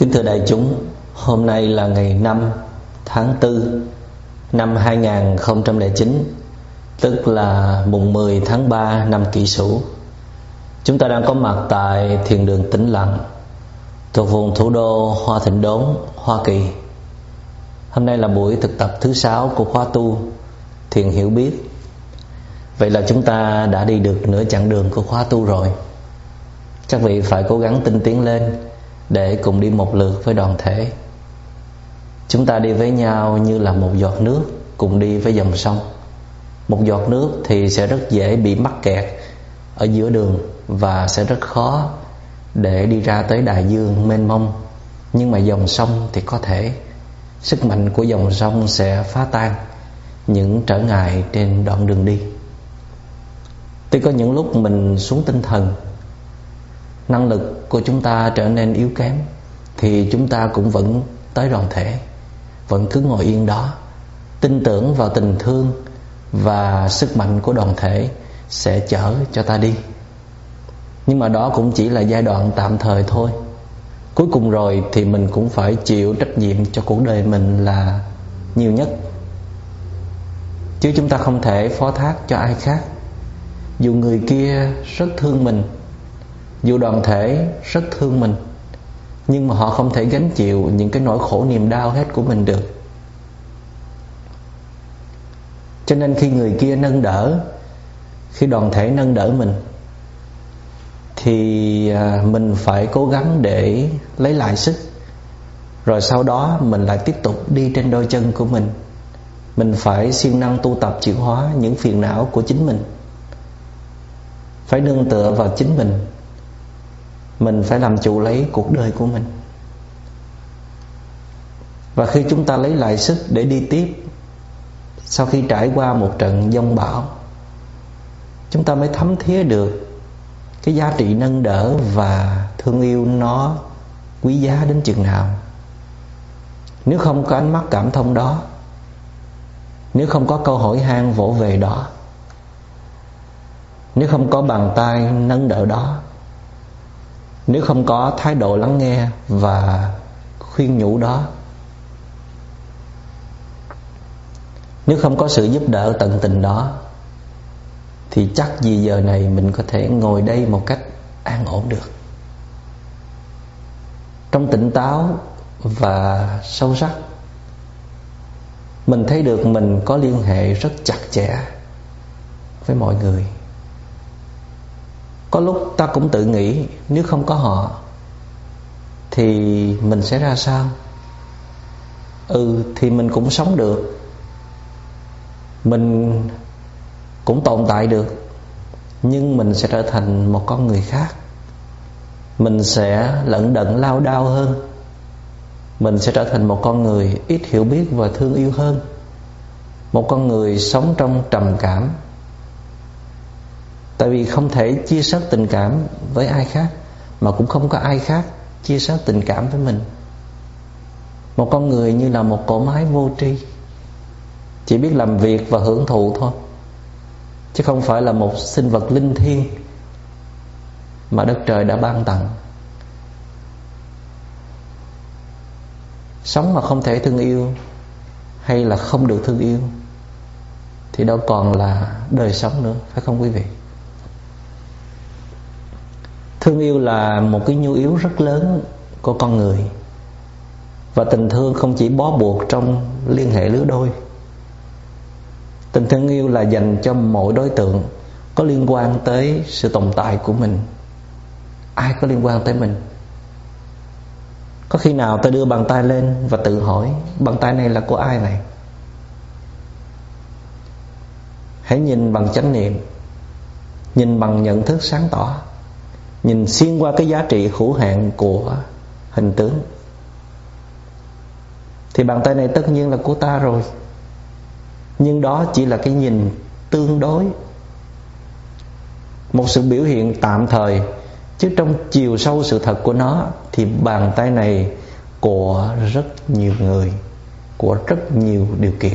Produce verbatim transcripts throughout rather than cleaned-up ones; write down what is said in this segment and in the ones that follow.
Kính thưa đại chúng, hôm nay là ngày năm tháng tư năm hai nghìn không trăm lẻ chín, tức là mùng mười tháng ba năm Kỷ Sửu. Chúng ta đang có mặt tại Thiền đường Tĩnh Lặng thuộc vùng thủ đô Hoa Thịnh Đốn, Hoa Kỳ. Hôm nay là buổi thực tập thứ sáu của khóa tu Thiền Hiểu Biết. Vậy là chúng ta đã đi được nửa chặng đường của khóa tu rồi. Các vị phải cố gắng tinh tiến lên để cùng đi một lượt với đoàn thể. Chúng ta đi với nhau như là một giọt nước cùng đi với dòng sông. Một giọt nước thì sẽ rất dễ bị mắc kẹt ở giữa đường và sẽ rất khó để đi ra tới đại dương mênh mông. Nhưng mà dòng sông thì có thể. Sức mạnh của dòng sông sẽ phá tan những trở ngại trên đoạn đường đi. Tuy có những lúc mình xuống tinh thần, năng lực của chúng ta trở nên yếu kém, thì chúng ta cũng vẫn tới đoàn thể, vẫn cứ ngồi yên đó, tin tưởng vào tình thương và sức mạnh của đoàn thể sẽ chở cho ta đi. Nhưng mà đó cũng chỉ là giai đoạn tạm thời thôi. Cuối cùng rồi thì mình cũng phải chịu trách nhiệm cho cuộc đời mình là nhiều nhất, chứ chúng ta không thể phó thác cho ai khác. Dù người kia rất thương mình, dù đoàn thể rất thương mình, nhưng mà họ không thể gánh chịu những cái nỗi khổ niềm đau hết của mình được. Cho nên khi người kia nâng đỡ, khi đoàn thể nâng đỡ mình, thì mình phải cố gắng để lấy lại sức. Rồi sau đó mình lại tiếp tục đi trên đôi chân của mình. Mình phải siêng năng tu tập chuyển hóa những phiền não của chính mình, phải nương tựa vào chính mình. Mình phải làm chủ lấy cuộc đời của mình. Và khi chúng ta lấy lại sức để đi tiếp, sau khi trải qua một trận giông bão, chúng ta mới thấm thía được cái giá trị nâng đỡ và thương yêu nó quý giá đến chừng nào. Nếu không có ánh mắt cảm thông đó, nếu không có câu hỏi han vỗ về đó, nếu không có bàn tay nâng đỡ đó, nếu không có thái độ lắng nghe và khuyên nhủ đó, nếu không có sự giúp đỡ tận tình đó, thì chắc gì giờ này mình có thể ngồi đây một cách an ổn được, trong tỉnh táo và sâu sắc. Mình thấy được mình có liên hệ rất chặt chẽ với mọi người. Có lúc ta cũng tự nghĩ, nếu không có họ thì mình sẽ ra sao? Ừ, thì mình cũng sống được, mình cũng tồn tại được, nhưng mình sẽ trở thành một con người khác. Mình sẽ lận đận lao đao hơn. Mình sẽ trở thành một con người ít hiểu biết và thương yêu hơn. Một con người sống trong trầm cảm. Tại vì không thể chia sẻ tình cảm với ai khác, mà cũng không có ai khác chia sẻ tình cảm với mình. Một con người như là một cỗ máy vô tri, chỉ biết làm việc và hưởng thụ thôi, chứ không phải là một sinh vật linh thiêng mà đất trời đã ban tặng. Sống mà không thể thương yêu, hay là không được thương yêu, thì đâu còn là đời sống nữa, phải không quý vị? Thương yêu là một cái nhu yếu rất lớn của con người. Và tình thương không chỉ bó buộc trong liên hệ lứa đôi. Tình thương yêu là dành cho mỗi đối tượng có liên quan tới sự tồn tại của mình. Ai có liên quan tới mình? Có khi nào tôi đưa bàn tay lên và tự hỏi, bàn tay này là của ai này? Hãy nhìn bằng chánh niệm, nhìn bằng nhận thức sáng tỏ, nhìn xuyên qua cái giá trị hữu hạn của hình tướng, thì bàn tay này tất nhiên là của ta rồi. Nhưng đó chỉ là cái nhìn tương đối, một sự biểu hiện tạm thời, chứ trong chiều sâu sự thật của nó thì bàn tay này của rất nhiều người, của rất nhiều điều kiện.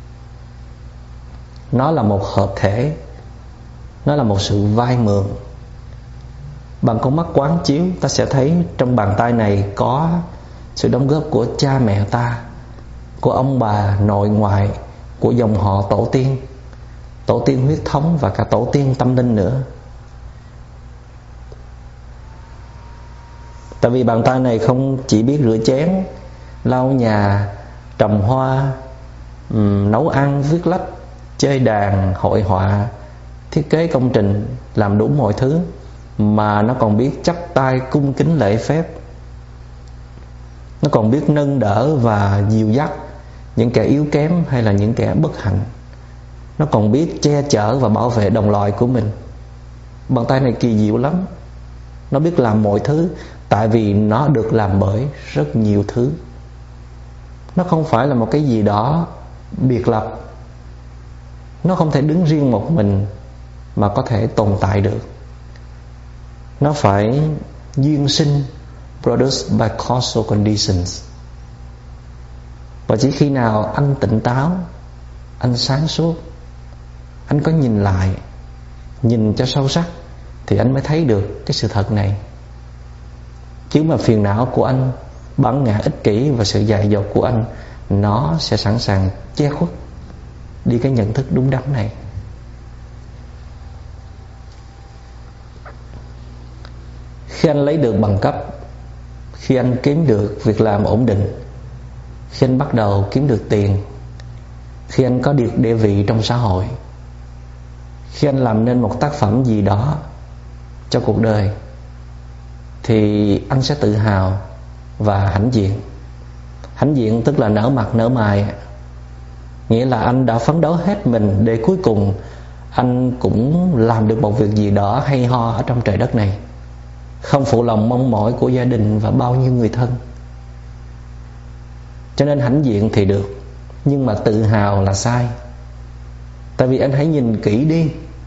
Nó là một hợp thể, nó là một sự vay mượn. Bằng con mắt quán chiếu, ta sẽ thấy trong bàn tay này có sự đóng góp của cha mẹ ta, của ông bà nội ngoại, của dòng họ tổ tiên, tổ tiên huyết thống và cả tổ tiên tâm linh nữa. Tại vì bàn tay này không chỉ biết rửa chén, lau nhà, trồng hoa, um, nấu ăn, viết lách, chơi đàn, hội họa, thiết kế công trình, làm đủ mọi thứ, mà nó còn biết chắp tay cung kính lễ phép. Nó còn biết nâng đỡ và dìu dắt những kẻ yếu kém hay là những kẻ bất hạnh. Nó còn biết che chở và bảo vệ đồng loại của mình. Bàn tay này kỳ diệu lắm. Nó biết làm mọi thứ, tại vì nó được làm bởi rất nhiều thứ. Nó không phải là một cái gì đó biệt lập. Nó không thể đứng riêng một mình mà có thể tồn tại được. Nó phải duyên sinh, produced by causal conditions. Và chỉ khi nào anh tỉnh táo, anh sáng suốt, anh có nhìn lại, nhìn cho sâu sắc, thì anh mới thấy được cái sự thật này. Chứ mà phiền não của anh, bản ngã ích kỷ và sự dại dột của anh, nó sẽ sẵn sàng che khuất đi cái nhận thức đúng đắn này. Khi anh lấy được bằng cấp, khi anh kiếm được việc làm ổn định, khi anh bắt đầu kiếm được tiền, khi anh có được địa vị trong xã hội, khi anh làm nên một tác phẩm gì đó cho cuộc đời, thì anh sẽ tự hào và hãnh diện. Hãnh diện tức là nở mặt nở mày, nghĩa là anh đã phấn đấu hết mình để cuối cùng anh cũng làm được một việc gì đó hay ho ở trong trời đất này, không phụ lòng mong mỏi của gia đình và bao nhiêu người thân. Cho nên hãnh diện thì được, nhưng mà tự hào là sai. Tại vì anh hãy nhìn kỹ đi,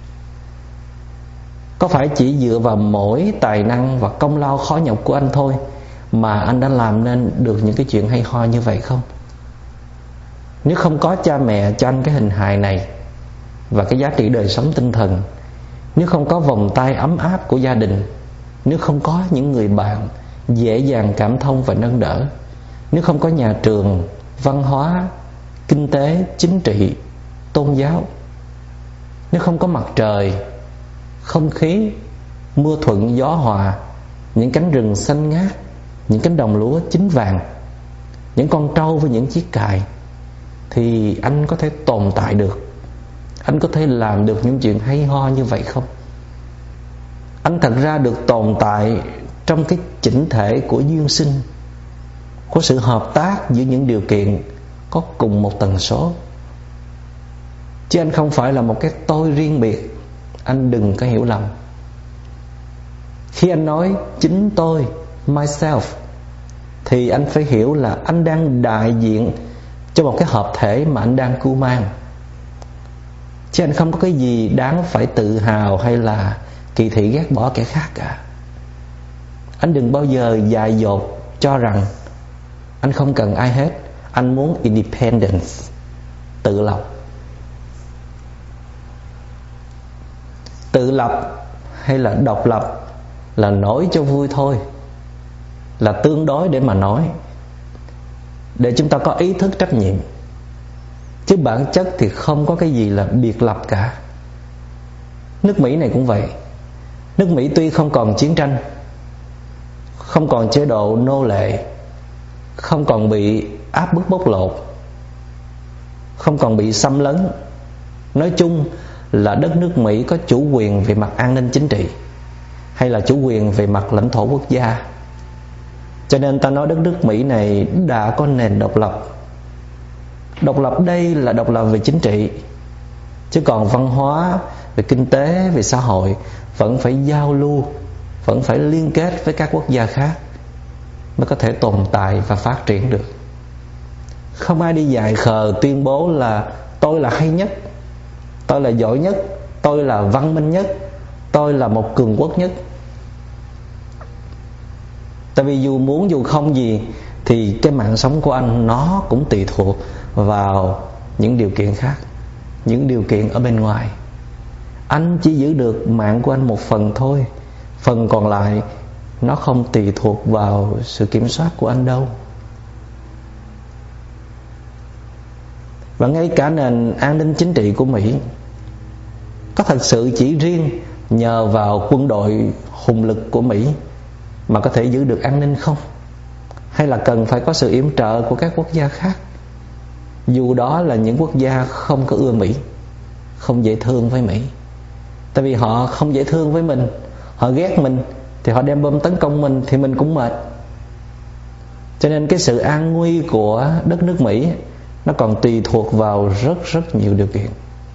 có phải chỉ dựa vào mỗi tài năng và công lao khó nhọc của anh thôi mà anh đã làm nên được những cái chuyện hay ho như vậy không? Nếu không có cha mẹ cho anh cái hình hài này và cái giá trị đời sống tinh thần, nếu không có vòng tay ấm áp của gia đình, nếu không có những người bạn dễ dàng cảm thông và nâng đỡ, nếu không có nhà trường, văn hóa, kinh tế, chính trị, tôn giáo, nếu không có mặt trời, không khí, mưa thuận gió hòa, những cánh rừng xanh ngát, những cánh đồng lúa chín vàng, những con trâu với những chiếc cày, thì anh có thể tồn tại được, anh có thể làm được những chuyện hay ho như vậy không? Anh thật ra được tồn tại trong cái chỉnh thể của duyên sinh, của sự hợp tác giữa những điều kiện có cùng một tần số. Chứ anh không phải là một cái tôi riêng biệt. Anh đừng có hiểu lầm. Khi anh nói chính tôi, myself, thì anh phải hiểu là anh đang đại diện cho một cái hợp thể mà anh đang cưu mang. Chứ anh không có cái gì đáng phải tự hào hay là kỳ thị ghét bỏ kẻ khác cả. Anh đừng bao giờ dại dột cho rằng anh không cần ai hết. Anh muốn independence, tự lập. Tự lập hay là độc lập là nói cho vui thôi, là tương đối để mà nói, để chúng ta có ý thức trách nhiệm. Chứ bản chất thì không có cái gì là biệt lập cả. Nước Mỹ này cũng vậy. Nước Mỹ tuy không còn chiến tranh, không còn chế độ nô lệ, không còn bị áp bức bóc lột, không còn bị xâm lấn, nói chung là đất nước Mỹ có chủ quyền về mặt an ninh chính trị hay là chủ quyền về mặt lãnh thổ quốc gia. Cho nên ta nói đất nước Mỹ này đã có nền độc lập. Độc lập đây là độc lập về chính trị, chứ còn văn hóa, về kinh tế, về xã hội vẫn phải giao lưu, vẫn phải liên kết với các quốc gia khác mới có thể tồn tại và phát triển được. Không ai đi dại khờ tuyên bố là tôi là hay nhất, tôi là giỏi nhất, tôi là văn minh nhất, tôi là một cường quốc nhất. Tại vì dù muốn dù không gì thì cái mạng sống của anh nó cũng tùy thuộc vào những điều kiện khác, những điều kiện ở bên ngoài. Anh chỉ giữ được mạng của anh một phần thôi, phần còn lại nó không tùy thuộc vào sự kiểm soát của anh đâu. Và ngay cả nền an ninh chính trị của Mỹ có thật sự chỉ riêng nhờ vào quân đội hùng lực của Mỹ mà có thể giữ được an ninh không? Hay là cần phải có sự yểm trợ của các quốc gia khác, dù đó là những quốc gia không có ưa Mỹ, không dễ thương với Mỹ? Tại vì họ không dễ thương với mình, họ ghét mình, thì họ đem bom tấn công mình thì mình cũng mệt. Cho nên cái sự an nguy của đất nước Mỹ nó còn tùy thuộc vào rất rất nhiều điều kiện.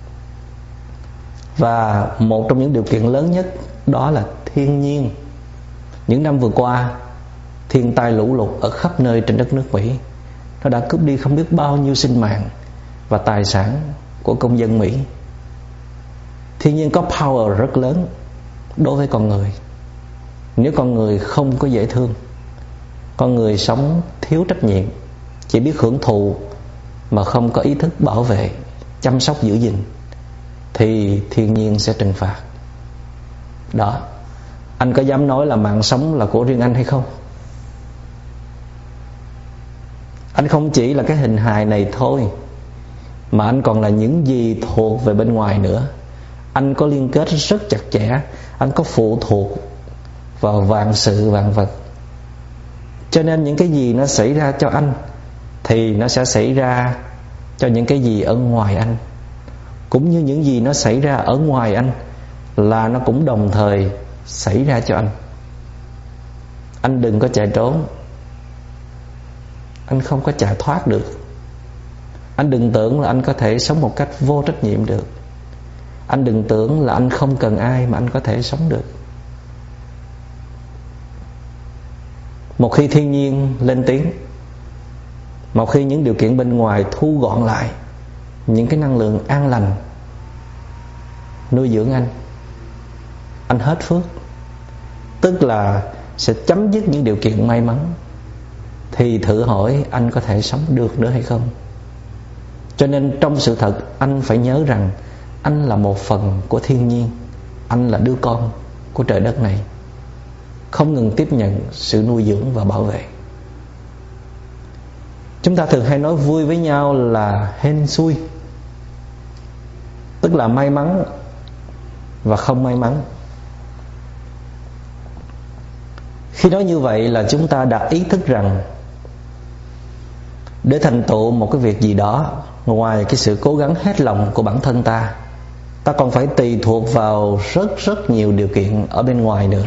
Và một trong những điều kiện lớn nhất đó là thiên nhiên. Những năm vừa qua, thiên tai lũ lụt ở khắp nơi trên đất nước Mỹ nó đã cướp đi không biết bao nhiêu sinh mạng và tài sản của công dân Mỹ. Thiên nhiên có power rất lớn đối với con người. Nếu con người không có dễ thương, con người sống thiếu trách nhiệm, chỉ biết hưởng thụ mà không có ý thức bảo vệ, chăm sóc giữ gìn, thì thiên nhiên sẽ trừng phạt. Đó, anh có dám nói là mạng sống là của riêng anh hay không? Anh không chỉ là cái hình hài này thôi, mà anh còn là những gì thuộc về bên ngoài nữa. Anh có liên kết rất chặt chẽ, anh có phụ thuộc vào vạn sự vạn vật. Cho nên những cái gì nó xảy ra cho anh thì nó sẽ xảy ra cho những cái gì ở ngoài anh. Cũng như những gì nó xảy ra ở ngoài anh là nó cũng đồng thời xảy ra cho anh. Anh đừng có chạy trốn, anh không có chạy thoát được. Anh đừng tưởng là anh có thể sống một cách vô trách nhiệm được. Anh đừng tưởng là anh không cần ai mà anh có thể sống được. Một khi thiên nhiên lên tiếng, một khi những điều kiện bên ngoài thu gọn lại những cái năng lượng an lành nuôi dưỡng anh, anh hết phước, tức là sẽ chấm dứt những điều kiện may mắn, thì thử hỏi anh có thể sống được nữa hay không? Cho nên trong sự thật, anh phải nhớ rằng anh là một phần của thiên nhiên. Anh là đứa con của trời đất này, không ngừng tiếp nhận sự nuôi dưỡng và bảo vệ. Chúng ta thường hay nói vui với nhau là hên xui, tức là may mắn và không may mắn. Khi nói như vậy là chúng ta đã ý thức rằng để thành tựu một cái việc gì đó, ngoài cái sự cố gắng hết lòng của bản thân ta, ta còn phải tùy thuộc vào rất rất nhiều điều kiện ở bên ngoài nữa.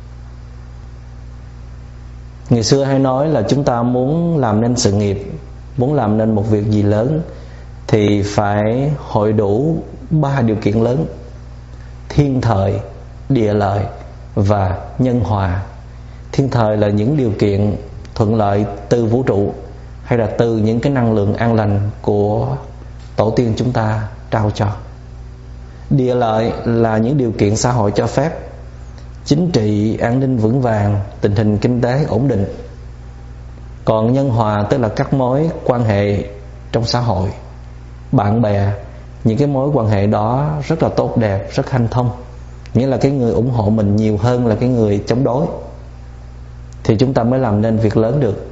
Người xưa hay nói là chúng ta muốn làm nên sự nghiệp, muốn làm nên một việc gì lớn thì phải hội đủ ba điều kiện lớn: thiên thời, địa lợi và nhân hòa. Thiên thời là những điều kiện thuận lợi từ vũ trụ, hay là từ những cái năng lượng an lành của tổ tiên chúng ta trao cho. Địa lợi là những điều kiện xã hội cho phép: chính trị, an ninh vững vàng, tình hình kinh tế ổn định. Còn nhân hòa tức là các mối quan hệ trong xã hội, bạn bè, những cái mối quan hệ đó rất là tốt đẹp, rất hanh thông. Nghĩa là cái người ủng hộ mình nhiều hơn là cái người chống đối, thì chúng ta mới làm nên việc lớn được.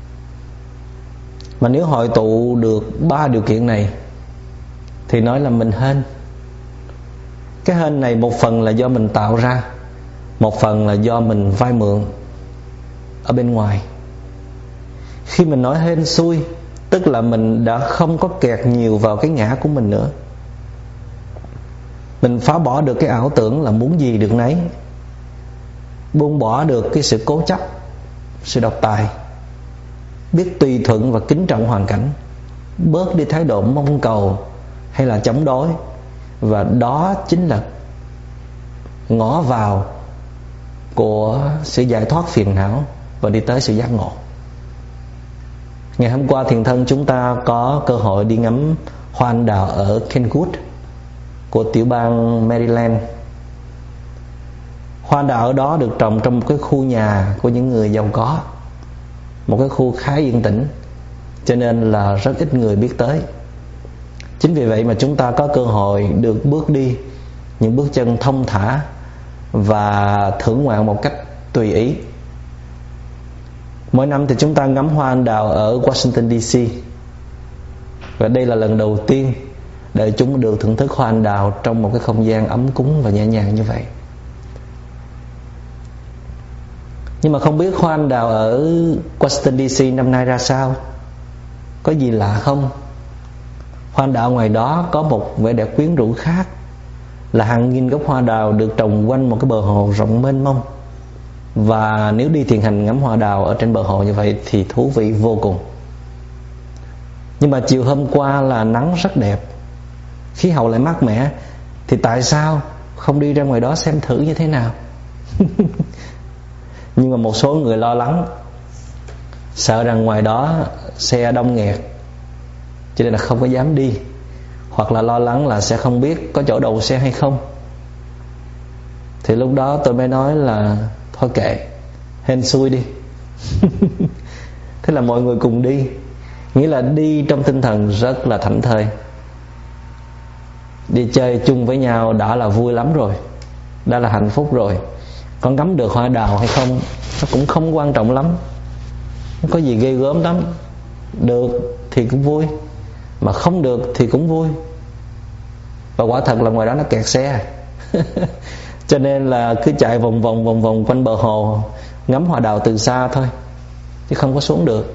Mà nếu hội tụ được ba điều kiện này thì nói là mình hên. Cái hên này một phần là do mình tạo ra, một phần là do mình vay mượn ở bên ngoài. Khi mình nói hên xui, tức là mình đã không có kẹt nhiều vào cái ngã của mình nữa. Mình phá bỏ được cái ảo tưởng là muốn gì được nấy, buông bỏ được cái sự cố chấp, sự độc tài, biết tùy thuận và kính trọng hoàn cảnh, bớt đi thái độ mong cầu hay là chống đối. Và đó chính là ngõ vào của sự giải thoát phiền não và đi tới sự giác ngộ. Ngày hôm qua thiền thân chúng ta có cơ hội đi ngắm hoa anh đào ở Kenwood của tiểu bang Maryland. Hoa anh đào ở đó được trồng trong một cái khu nhà của những người giàu có, một cái khu khá yên tĩnh, cho nên là rất ít người biết tới. Chính vì vậy mà chúng ta có cơ hội được bước đi những bước chân thông thả và thưởng ngoạn một cách tùy ý. Mỗi năm thì chúng ta ngắm hoa anh đào ở Washington đê xê, Và đây là lần đầu tiên để chúng được thưởng thức hoa anh đào trong một cái không gian ấm cúng và nhẹ nhàng như vậy. Nhưng mà không biết hoa anh đào ở Washington đê xê năm nay ra sao? Có gì lạ không? Hoa anh đào ngoài đó có một vẻ đẹp quyến rũ khác, là hàng nghìn gốc hoa đào được trồng quanh một cái bờ hồ rộng mênh mông. Và nếu đi thiền hành ngắm hoa đào ở trên bờ hồ như vậy thì thú vị vô cùng. Nhưng mà chiều hôm qua là nắng rất đẹp, khí hậu lại mát mẻ, thì tại sao không đi ra ngoài đó xem thử như thế nào? Nhưng mà một số người lo lắng, sợ rằng ngoài đó xe đông nghẹt, cho nên là không có dám đi. Hoặc là lo lắng là sẽ không biết có chỗ đậu xe hay không. Thì lúc đó tôi mới nói là thôi kệ, hên xui đi. Thế là mọi người cùng đi. Nghĩa là đi trong tinh thần rất là thảnh thơi. Đi chơi chung với nhau đã là vui lắm rồi, đã là hạnh phúc rồi. Còn ngắm được hoa đào hay không nó cũng không quan trọng lắm, không có gì ghê gớm lắm. Được thì cũng vui, mà không được thì cũng vui. Và quả thật là ngoài đó nó kẹt xe. Cho nên là cứ chạy vòng vòng vòng vòng quanh bờ hồ, ngắm hoa đào từ xa thôi, chứ không có xuống được.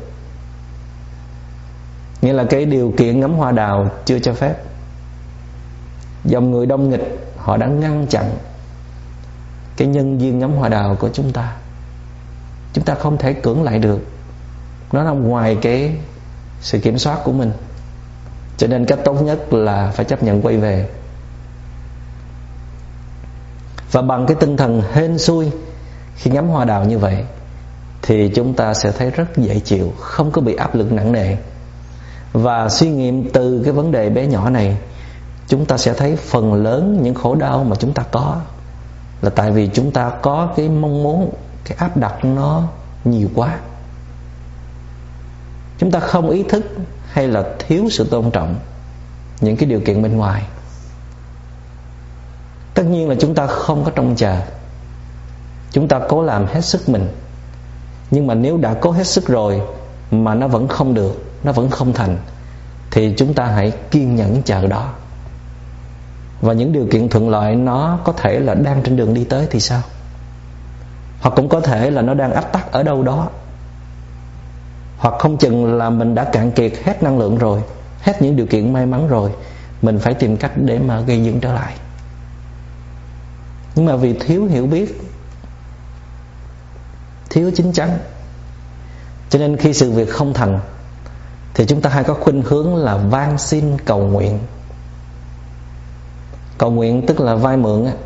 Nghĩa là cái điều kiện ngắm hoa đào chưa cho phép. Dòng người đông nghịch, họ đã ngăn chặn cái nhân duyên ngắm hoa đào của chúng ta. Chúng ta không thể cưỡng lại được, nó nằm ngoài cái sự kiểm soát của mình. Cho nên cách tốt nhất là phải chấp nhận quay về. Và bằng cái tinh thần hên xui khi ngắm hoa đào như vậy thì chúng ta sẽ thấy rất dễ chịu, không có bị áp lực nặng nề. Và suy nghiệm từ cái vấn đề bé nhỏ này, chúng ta sẽ thấy phần lớn những khổ đau mà chúng ta có là tại vì chúng ta có cái mong muốn, cái áp đặt nó nhiều quá. Chúng ta không ý thức hay là thiếu sự tôn trọng những cái điều kiện bên ngoài. Tất nhiên là chúng ta không có trông chờ, chúng ta cố làm hết sức mình. Nhưng mà nếu đã cố hết sức rồi mà nó vẫn không được, nó vẫn không thành, thì chúng ta hãy kiên nhẫn chờ đó. Và những điều kiện thuận lợi nó có thể là đang trên đường đi tới thì sao? Hoặc cũng có thể là nó đang ách tắc ở đâu đó. Hoặc không chừng là mình đã cạn kiệt hết năng lượng rồi, hết những điều kiện may mắn rồi, mình phải tìm cách để mà gây dựng trở lại. Nhưng mà vì thiếu hiểu biết, thiếu chín chắn, cho nên khi sự việc không thành thì chúng ta hay có khuynh hướng là van xin cầu nguyện. Cầu nguyện tức là vay mượn á.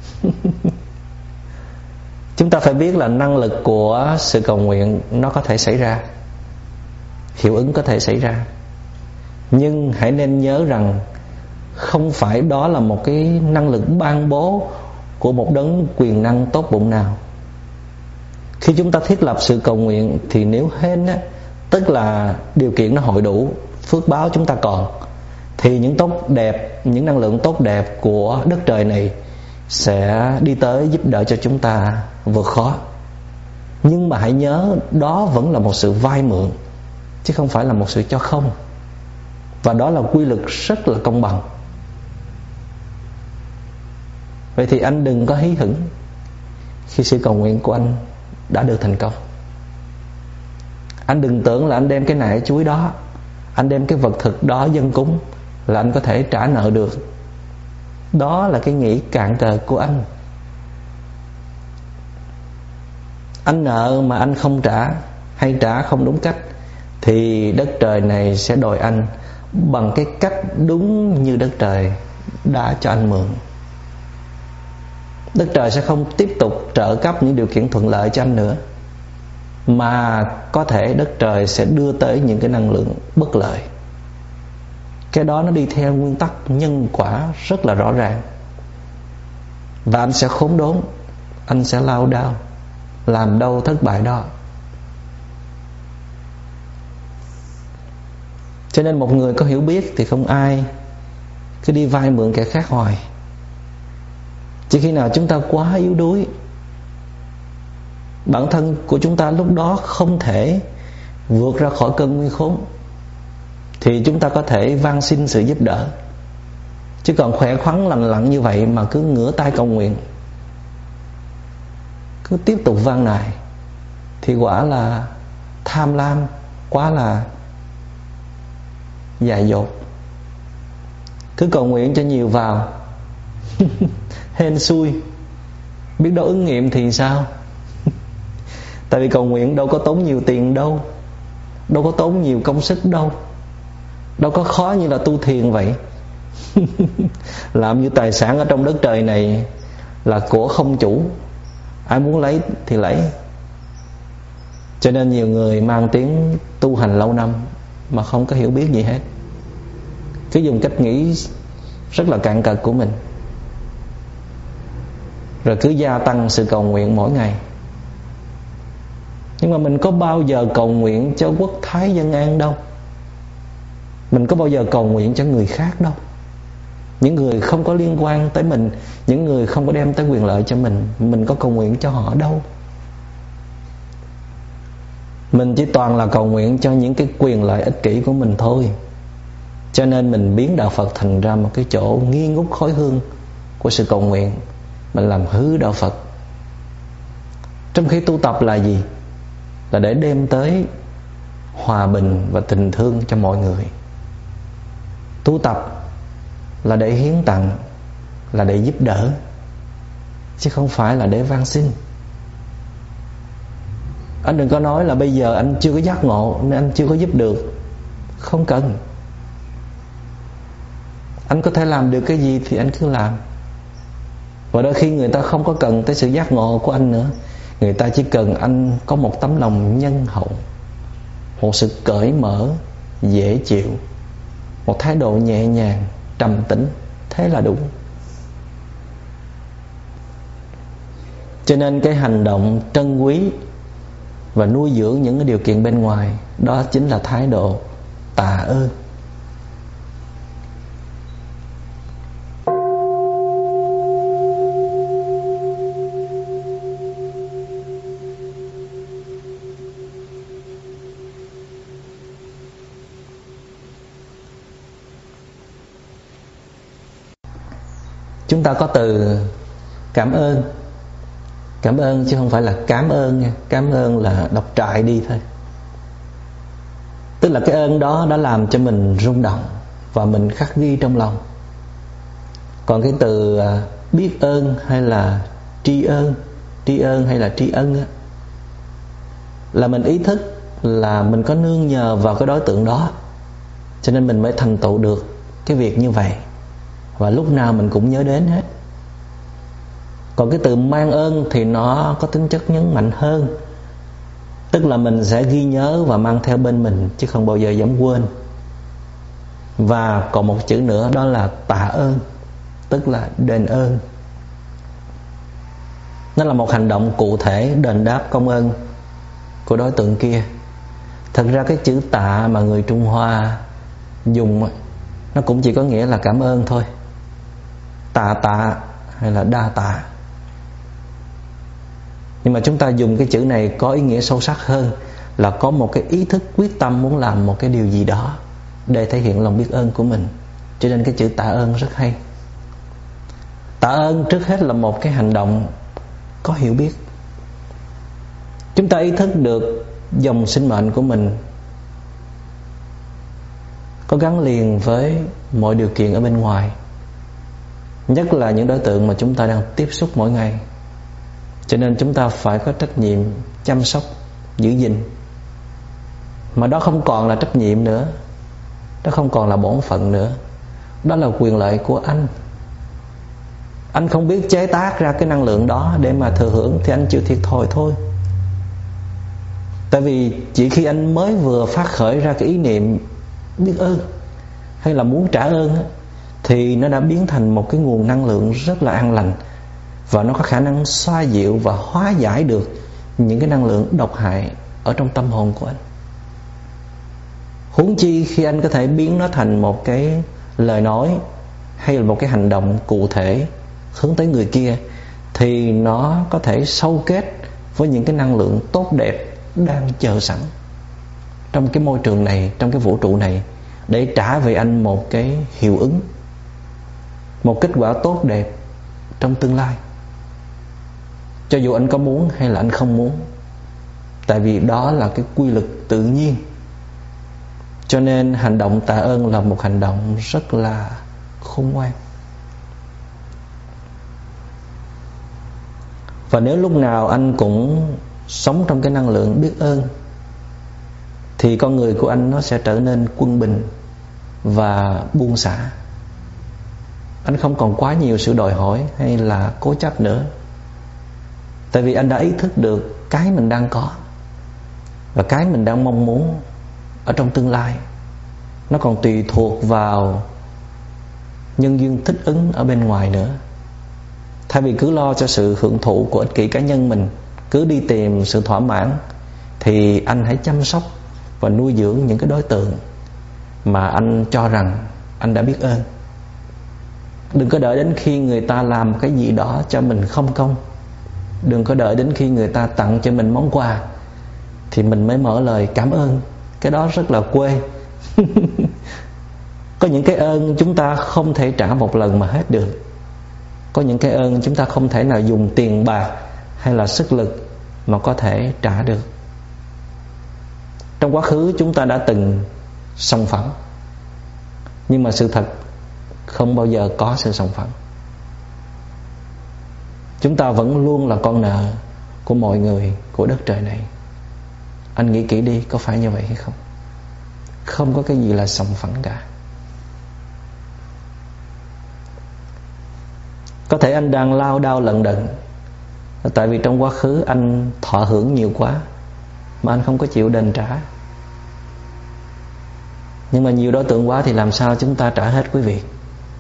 Chúng ta phải biết là năng lực của sự cầu nguyện nó có thể xảy ra, hiệu ứng có thể xảy ra. Nhưng hãy nên nhớ rằng không phải đó là một cái năng lực ban bố của một đấng quyền năng tốt bụng nào. Khi chúng ta thiết lập sự cầu nguyện thì nếu hên á, tức là điều kiện nó hội đủ, phước báo chúng ta còn, thì những tốt đẹp, những năng lượng tốt đẹp của đất trời này sẽ đi tới giúp đỡ cho chúng ta vượt khó. Nhưng mà hãy nhớ đó vẫn là một sự vay mượn, chứ không phải là một sự cho không. Và đó là quy luật rất là công bằng. Vậy thì anh đừng có hí hửng khi sự cầu nguyện của anh đã được thành công. Anh đừng tưởng là anh đem cái nải chuối đó, anh đem cái vật thực đó dâng cúng là anh có thể trả nợ được. Đó là cái nghĩ cạn cờ của anh. Anh nợ mà anh không trả, hay trả không đúng cách, thì đất trời này sẽ đòi anh bằng cái cách đúng như đất trời đã cho anh mượn. Đất trời sẽ không tiếp tục trợ cấp những điều kiện thuận lợi cho anh nữa, mà có thể đất trời sẽ đưa tới những cái năng lượng bất lợi. Cái đó nó đi theo nguyên tắc nhân quả rất là rõ ràng. Và anh sẽ khốn đốn, anh sẽ lao đao, làm đâu thất bại đó. Cho nên một người có hiểu biết thì không ai cứ đi vay mượn kẻ khác hoài. Chỉ khi nào chúng ta quá yếu đuối, bản thân của chúng ta lúc đó không thể vượt ra khỏi cơn nguy khốn, thì chúng ta có thể van xin sự giúp đỡ. Chứ còn khỏe khoắn lành lặn như vậy mà cứ ngửa tay cầu nguyện, cứ tiếp tục van nài, thì quả là tham lam, quá là dại dột. Cứ cầu nguyện cho nhiều vào hên xui, biết đâu ứng nghiệm thì sao? Tại vì cầu nguyện đâu có tốn nhiều tiền đâu, đâu có tốn nhiều công sức đâu, đâu có khó như là tu thiền vậy. Làm như tài sản ở trong đất trời này là của không chủ, ai muốn lấy thì lấy. Cho nên nhiều người mang tiếng tu hành lâu năm mà không có hiểu biết gì hết, cứ dùng cách nghĩ rất là cạn cợt của mình, rồi cứ gia tăng sự cầu nguyện mỗi ngày. Nhưng mà mình có bao giờ cầu nguyện cho quốc thái dân an đâu. Mình có bao giờ cầu nguyện cho người khác đâu. Những người không có liên quan tới mình, những người không có đem tới quyền lợi cho mình, mình có cầu nguyện cho họ đâu. Mình chỉ toàn là cầu nguyện cho những cái quyền lợi ích kỷ của mình thôi. Cho nên mình biến đạo Phật thành ra một cái chỗ nghi ngút khói hương của sự cầu nguyện. Mình làm hư đạo Phật. Trong khi tu tập là gì? Là để đem tới hòa bình và tình thương cho mọi người. Tu tập là để hiến tặng, là để giúp đỡ, chứ không phải là để van xin. Anh đừng có nói là bây giờ anh chưa có giác ngộ nên anh chưa có giúp được. Không cần. Anh có thể làm được cái gì thì anh cứ làm. Và đôi khi người ta không có cần tới sự giác ngộ của anh nữa. Người ta chỉ cần anh có một tấm lòng nhân hậu, một sự cởi mở, dễ chịu, một thái độ nhẹ nhàng, trầm tĩnh. Thế là đủ. Cho nên cái hành động trân quý và nuôi dưỡng những cái điều kiện bên ngoài, đó chính là thái độ tạ ơn. Chúng ta có từ cảm ơn. Cảm ơn chứ không phải là cảm ơn nha. Cảm ơn là đọc trại đi thôi. Tức là cái ơn đó đã làm cho mình rung động và mình khắc ghi trong lòng. Còn cái từ biết ơn hay là tri ơn, tri ơn hay là tri ân á, là mình ý thức là mình có nương nhờ vào cái đối tượng đó, cho nên mình mới thành tựu được cái việc như vậy. Và lúc nào mình cũng nhớ đến hết. Còn cái từ mang ơn thì nó có tính chất nhấn mạnh hơn. Tức là mình sẽ ghi nhớ và mang theo bên mình, chứ không bao giờ dám quên. Và còn một chữ nữa, đó là tạ ơn, tức là đền ơn. Nó là một hành động cụ thể đền đáp công ơn của đối tượng kia. Thật ra cái chữ tạ mà người Trung Hoa dùng, nó cũng chỉ có nghĩa là cảm ơn thôi. Tạ tạ hay là đa tạ. Nhưng mà chúng ta dùng cái chữ này có ý nghĩa sâu sắc hơn, là có một cái ý thức quyết tâm muốn làm một cái điều gì đó để thể hiện lòng biết ơn của mình. Cho nên cái chữ tạ ơn rất hay. Tạ ơn trước hết là một cái hành động có hiểu biết. Chúng ta ý thức được dòng sinh mệnh của mình có gắn liền với mọi điều kiện ở bên ngoài, nhất là những đối tượng mà chúng ta đang tiếp xúc mỗi ngày. Cho nên chúng ta phải có trách nhiệm chăm sóc, giữ gìn. Mà đó không còn là trách nhiệm nữa, đó không còn là bổn phận nữa, đó là quyền lợi của anh. Anh không biết chế tác ra cái năng lượng đó để mà thừa hưởng thì anh chịu thiệt thòi thôi. Tại vì chỉ khi anh mới vừa phát khởi ra cái ý niệm biết ơn hay là muốn trả ơn á, thì nó đã biến thành một cái nguồn năng lượng rất là an lành, và nó có khả năng xoa dịu và hóa giải được những cái năng lượng độc hại ở trong tâm hồn của anh. Huống chi khi anh có thể biến nó thành một cái lời nói hay là một cái hành động cụ thể hướng tới người kia, thì nó có thể sâu kết với những cái năng lượng tốt đẹp đang chờ sẵn trong cái môi trường này, trong cái vũ trụ này, để trả về anh một cái hiệu ứng, một kết quả tốt đẹp trong tương lai, cho dù anh có muốn hay là anh không muốn. Tại vì đó là cái quy luật tự nhiên. Cho nên hành động tạ ơn là một hành động rất là khôn ngoan. Và nếu lúc nào anh cũng sống trong cái năng lượng biết ơn, thì con người của anh nó sẽ trở nên quân bình và buông xả. Anh không còn quá nhiều sự đòi hỏi hay là cố chấp nữa. Tại vì anh đã ý thức được cái mình đang có và cái mình đang mong muốn ở trong tương lai, nó còn tùy thuộc vào nhân duyên thích ứng ở bên ngoài nữa. Thay vì cứ lo cho sự hưởng thụ của ích kỷ cá nhân mình, cứ đi tìm sự thỏa mãn, thì anh hãy chăm sóc và nuôi dưỡng những cái đối tượng mà anh cho rằng anh đã biết ơn. Đừng có đợi đến khi người ta làm cái gì đó cho mình không công. Đừng có đợi đến khi người ta tặng cho mình món quà thì mình mới mở lời cảm ơn. Cái đó rất là quê. Có những cái ơn chúng ta không thể trả một lần mà hết được. Có những cái ơn chúng ta không thể nào dùng tiền bạc hay là sức lực mà có thể trả được. Trong quá khứ chúng ta đã từng sòng phẳng, nhưng mà sự thật không bao giờ có sự sòng phẳng. Chúng ta vẫn luôn là con nợ của mọi người, của đất trời này. Anh nghĩ kỹ đi, có phải như vậy hay không? Không có cái gì là sòng phẳng cả. Có thể anh đang lao đao lận đận, tại vì trong quá khứ anh thọ hưởng nhiều quá mà anh không có chịu đền trả. Nhưng mà nhiều đối tượng quá thì làm sao chúng ta trả hết quý vị?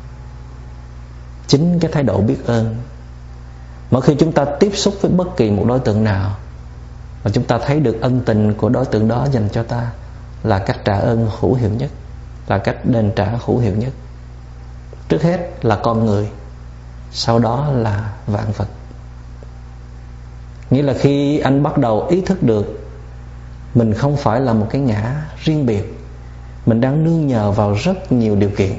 Chính cái thái độ biết ơn. Mỗi khi chúng ta tiếp xúc với bất kỳ một đối tượng nào và chúng ta thấy được ân tình của đối tượng đó dành cho ta, là cách trả ơn hữu hiệu nhất, là cách đền trả hữu hiệu nhất. Trước hết là con người, sau đó là vạn vật. Nghĩa là khi anh bắt đầu ý thức được mình không phải là một cái ngã riêng biệt, mình đang nương nhờ vào rất nhiều điều kiện,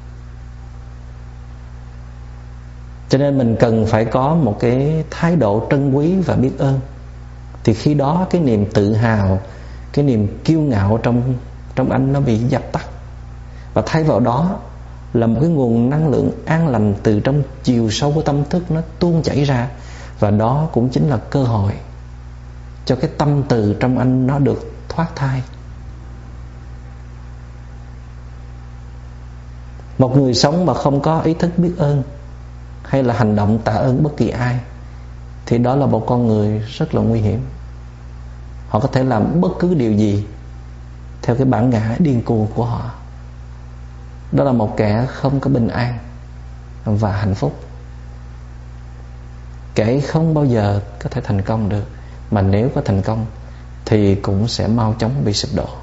cho nên mình cần phải có một cái thái độ trân quý và biết ơn. Thì khi đó cái niềm tự hào, cái niềm kiêu ngạo trong, trong anh nó bị dập tắt. Và thay vào đó là một cái nguồn năng lượng an lành từ trong chiều sâu của tâm thức nó tuôn chảy ra. Và đó cũng chính là cơ hội cho cái tâm từ trong anh nó được thoát thai. Một người sống mà không có ý thức biết ơn hay là hành động tạ ơn bất kỳ ai, thì đó là một con người rất là nguy hiểm. Họ có thể làm bất cứ điều gì theo cái bản ngã điên cuồng của họ. Đó là một kẻ không có bình an và hạnh phúc. Kẻ không bao giờ có thể thành công được, mà nếu có thành công thì cũng sẽ mau chóng bị sụp đổ.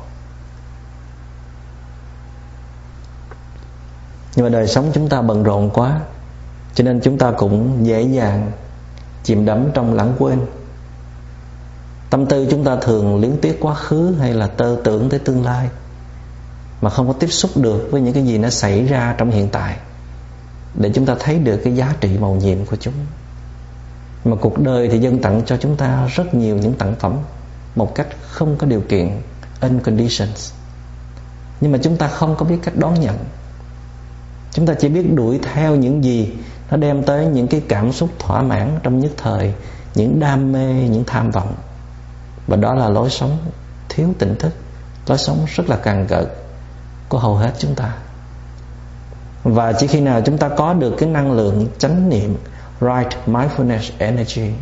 Nhưng mà đời sống chúng ta bận rộn quá, cho nên chúng ta cũng dễ dàng chìm đắm trong lãng quên. Tâm tư chúng ta thường liếng tiếc quá khứ hay là tơ tưởng tới tương lai, mà không có tiếp xúc được với những cái gì nó xảy ra trong hiện tại, để chúng ta thấy được cái giá trị màu nhiệm của chúng. Mà cuộc đời thì dâng tặng cho chúng ta rất nhiều những tặng phẩm một cách không có điều kiện, unconditions. Nhưng mà chúng ta không có biết cách đón nhận. Chúng ta chỉ biết đuổi theo những gì nó đem tới những cái cảm xúc thỏa mãn trong nhất thời, những đam mê, những tham vọng. Và đó là lối sống thiếu tỉnh thức, lối sống rất là càn cợt của hầu hết chúng ta. Và chỉ khi nào chúng ta có được cái năng lượng chánh niệm, right mindfulness energy,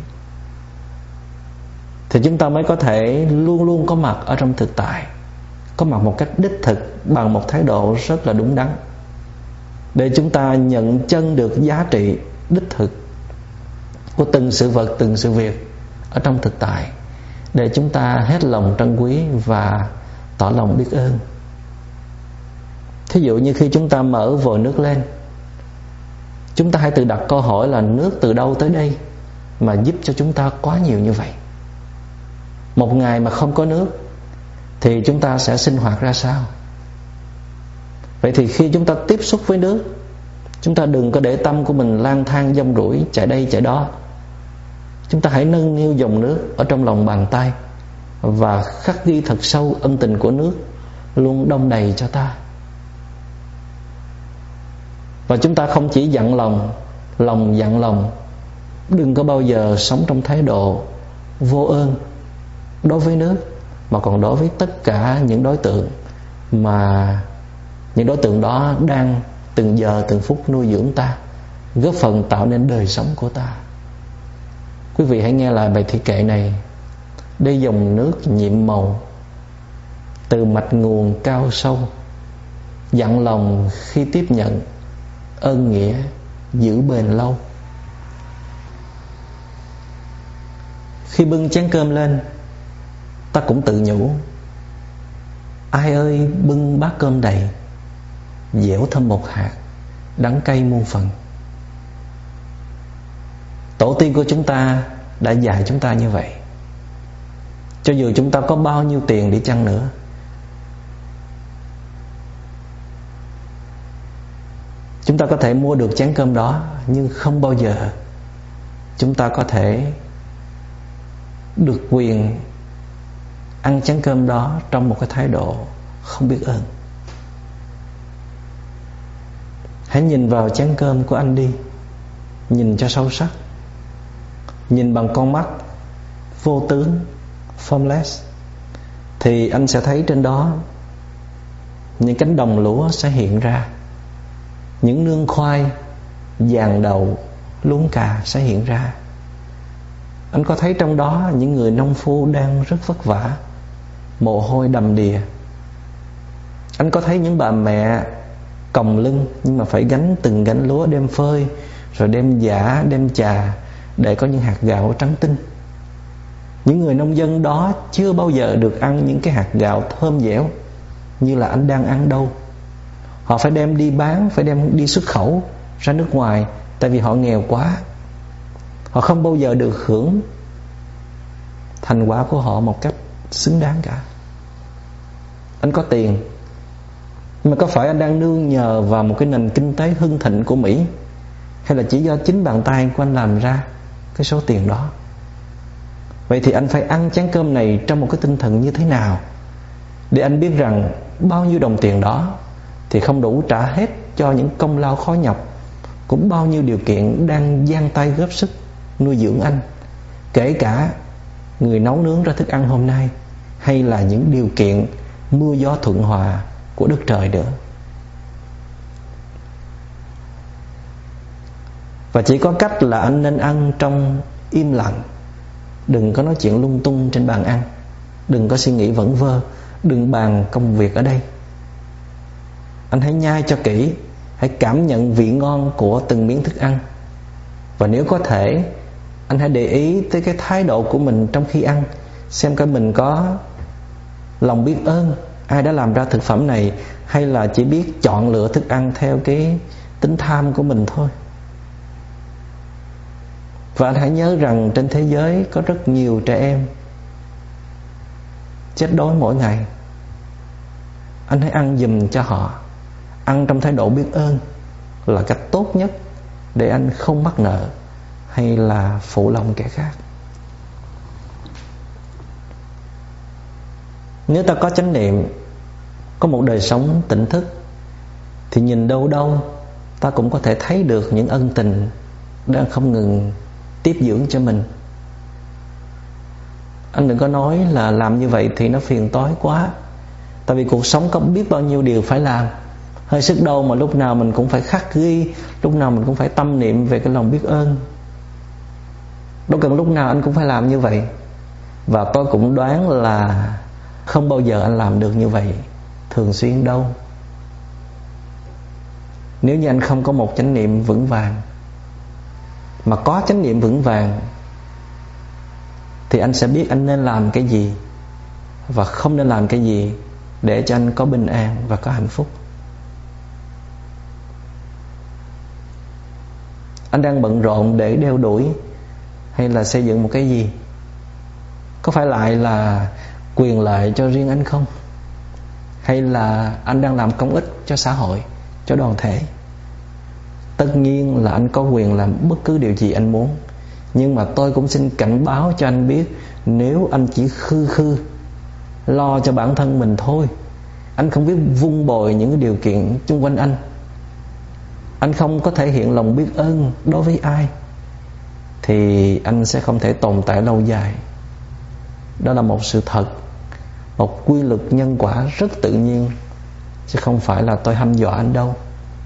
thì chúng ta mới có thể luôn luôn có mặt ở trong thực tại, có mặt một cách đích thực bằng một thái độ rất là đúng đắn, để chúng ta nhận chân được giá trị đích thực của từng sự vật, từng sự việc ở trong thực tại, để chúng ta hết lòng trân quý và tỏ lòng biết ơn. Thí dụ như khi chúng ta mở vòi nước lên, chúng ta hãy tự đặt câu hỏi là nước từ đâu tới đây mà giúp cho chúng ta quá nhiều như vậy. Một ngày mà không có nước thì chúng ta sẽ sinh hoạt ra sao? Vậy thì khi chúng ta tiếp xúc với nước, chúng ta đừng có để tâm của mình lang thang dông rủi, chạy đây chạy đó. Chúng ta hãy nâng niu dòng nước ở trong lòng bàn tay và khắc ghi thật sâu ân tình của nước luôn đong đầy cho ta. Và chúng ta không chỉ dặn lòng, lòng dặn lòng. Đừng có bao giờ sống trong thái độ vô ơn đối với nước, mà còn đối với tất cả những đối tượng mà những đối tượng đó đang từng giờ từng phút nuôi dưỡng ta, góp phần tạo nên đời sống của ta. Quý vị hãy nghe lại bài thi kệ này. Đây dòng nước nhiệm màu, từ mạch nguồn cao sâu, dặn lòng khi tiếp nhận, ơn nghĩa giữ bền lâu. Khi bưng chén cơm lên, ta cũng tự nhủ: ai ơi bưng bát cơm đầy, dẻo thơm một hạt, đắng cay muôn phần. Tổ tiên của chúng ta đã dạy chúng ta như vậy. Cho dù chúng ta có bao nhiêu tiền đi chăng nữa, chúng ta có thể mua được chén cơm đó, nhưng không bao giờ chúng ta có thể được quyền ăn chén cơm đó trong một cái thái độ không biết ơn. Hãy nhìn vào chén cơm của anh đi, nhìn cho sâu sắc, nhìn bằng con mắt vô tướng, formless, thì anh sẽ thấy trên đó những cánh đồng lúa sẽ hiện ra, những nương khoai, giàn đậu, luống cà sẽ hiện ra. Anh có thấy trong đó những người nông phu đang rất vất vả, mồ hôi đầm đìa. Anh có thấy những bà mẹ còng lưng nhưng mà phải gánh từng gánh lúa đem phơi, rồi đem giã, đem chà để có những hạt gạo trắng tinh. Những người nông dân đó chưa bao giờ được ăn những cái hạt gạo thơm dẻo như là anh đang ăn đâu. Họ phải đem đi bán, phải đem đi xuất khẩu ra nước ngoài, tại vì họ nghèo quá. Họ không bao giờ được hưởng thành quả của họ một cách xứng đáng cả. Anh có tiền, nhưng mà có phải anh đang nương nhờ vào một cái nền kinh tế hưng thịnh của Mỹ, hay là chỉ do chính bàn tay của anh làm ra cái số tiền đó? Vậy thì anh phải ăn chén cơm này trong một cái tinh thần như thế nào, để anh biết rằng bao nhiêu đồng tiền đó thì không đủ trả hết cho những công lao khó nhọc, cũng bao nhiêu điều kiện đang giang tay góp sức nuôi dưỡng anh, kể cả người nấu nướng ra thức ăn hôm nay, hay là những điều kiện mưa gió thuận hòa của đất trời nữa. Và chỉ có cách là anh nên ăn trong im lặng. Đừng có nói chuyện lung tung trên bàn ăn, đừng có suy nghĩ vẩn vơ, đừng bàn công việc ở đây. Anh hãy nhai cho kỹ, hãy cảm nhận vị ngon của từng miếng thức ăn. Và nếu có thể, anh hãy để ý tới cái thái độ của mình trong khi ăn, xem coi mình có lòng biết ơn ai đã làm ra thực phẩm này, hay là chỉ biết chọn lựa thức ăn theo cái tính tham của mình thôi. Và anh hãy nhớ rằng trên thế giới có rất nhiều trẻ em chết đói mỗi ngày. Anh hãy ăn giùm cho họ. Ăn trong thái độ biết ơn là cách tốt nhất để anh không mắc nợ hay là phụ lòng kẻ khác. Nếu ta có chánh niệm, có một đời sống tỉnh thức, thì nhìn đâu đâu ta cũng có thể thấy được những ân tình đang không ngừng tiếp dưỡng cho mình. Anh đừng có nói là làm như vậy thì nó phiền toái quá, tại vì cuộc sống có biết bao nhiêu điều phải làm. Hơi sức đâu mà lúc nào mình cũng phải khắc ghi, lúc nào mình cũng phải tâm niệm về cái lòng biết ơn. Đâu cần lúc nào anh cũng phải làm như vậy. Và tôi cũng đoán là không bao giờ anh làm được như vậy thường xuyên đâu. Nếu như anh không có một chánh niệm vững vàng. Mà có chánh niệm vững vàng thì anh sẽ biết anh nên làm cái gì và không nên làm cái gì để cho anh có bình an và có hạnh phúc. Anh đang bận rộn để đeo đuổi hay là xây dựng một cái gì? Có phải lại là quyền lợi cho riêng anh không? hay là anh đang làm công ích cho xã hội, cho đoàn thể. Tất nhiên là anh có quyền làm bất cứ điều gì anh muốn, nhưng mà tôi cũng xin cảnh báo cho anh biết, nếu anh chỉ khư khư lo cho bản thân mình thôi, anh không biết vun bồi những cái điều kiện xung quanh anh, anh không có thể hiện lòng biết ơn đối với ai, thì anh sẽ không thể tồn tại lâu dài. Đó là một sự thật, một quy luật nhân quả rất tự nhiên, chứ không phải là tôi hăm dọa anh đâu.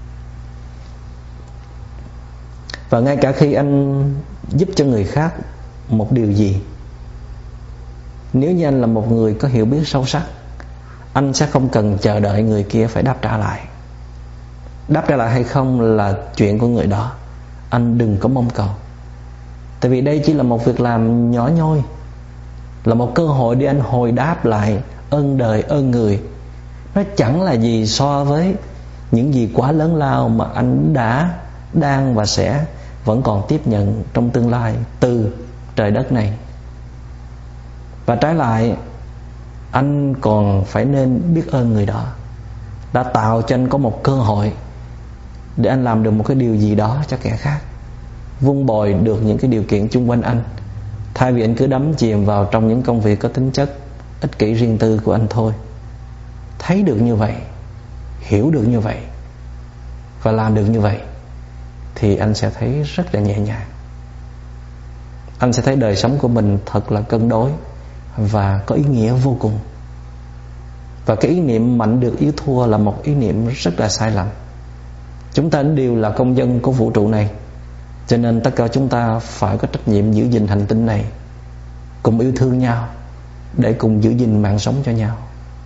Và ngay cả khi anh giúp cho người khác một điều gì, nếu như anh là một người có hiểu biết sâu sắc, anh sẽ không cần chờ đợi người kia phải đáp trả lại. Đáp trả lại hay không là chuyện của người đó, anh đừng có mong cầu. Tại vì đây chỉ là một việc làm nhỏ nhoi, là một cơ hội để anh hồi đáp lại ơn đời ơn người. Nó chẳng là gì so với những gì quá lớn lao mà anh đã, đang và sẽ vẫn còn tiếp nhận trong tương lai từ trời đất này. Và trái lại, anh còn phải nên biết ơn người đó đã tạo cho anh có một cơ hội để anh làm được một cái điều gì đó cho kẻ khác, vun bồi được những cái điều kiện chung quanh anh, thay vì anh cứ đắm chìm vào trong những công việc có tính chất ích kỷ riêng tư của anh thôi. Thấy được như vậy, hiểu được như vậy và làm được như vậy, thì anh sẽ thấy rất là nhẹ nhàng. Anh sẽ thấy đời sống của mình thật là cân đối và có ý nghĩa vô cùng. Và cái ý niệm mạnh được yếu thua là một ý niệm rất là sai lầm. Chúng ta đều là công dân của vũ trụ này, cho nên tất cả chúng ta phải có trách nhiệm giữ gìn hành tinh này, cùng yêu thương nhau để cùng giữ gìn mạng sống cho nhau.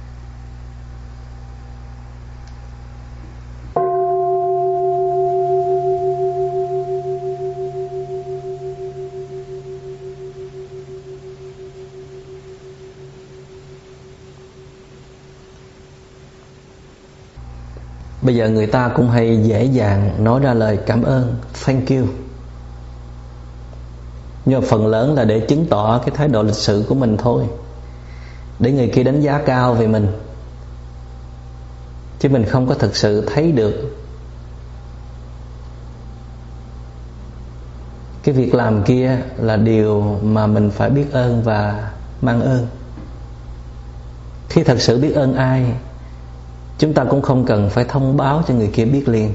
Bây giờ người ta cũng hay dễ dàng nói ra lời cảm ơn, thank you, nhưng mà phần lớn là để chứng tỏ cái thái độ lịch sự của mình thôi, để người kia đánh giá cao về mình, chứ mình không có thực sự thấy được cái việc làm kia là điều mà mình phải biết ơn và mang ơn. Khi thật sự biết ơn ai, chúng ta cũng không cần phải thông báo cho người kia biết liền,